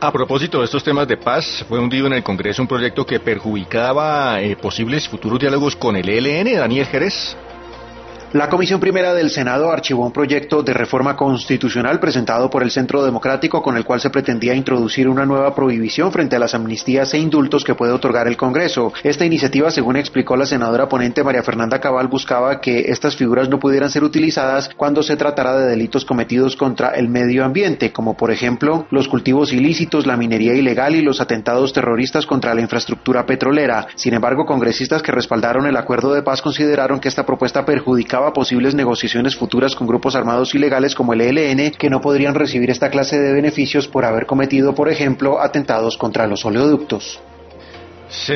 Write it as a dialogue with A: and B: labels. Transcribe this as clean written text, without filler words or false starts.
A: A propósito de estos temas de paz, fue hundido en el Congreso un proyecto que perjudicaba posibles futuros diálogos con el ELN, Daniel Jerez.
B: La Comisión Primera del Senado archivó un proyecto de reforma constitucional presentado por el Centro Democrático con el cual se pretendía introducir una nueva prohibición frente a las amnistías e indultos que puede otorgar el Congreso. Esta iniciativa, según explicó la senadora ponente María Fernanda Cabal, buscaba que estas figuras no pudieran ser utilizadas cuando se tratara de delitos cometidos contra el medio ambiente, como por ejemplo los cultivos ilícitos, la minería ilegal y los atentados terroristas contra la infraestructura petrolera. Sin embargo, congresistas que respaldaron el acuerdo de paz consideraron que esta propuesta perjudicaba posibles negociaciones futuras con grupos armados ilegales como el ELN, que no podrían recibir esta clase de beneficios por haber cometido, por ejemplo, atentados contra los oleoductos.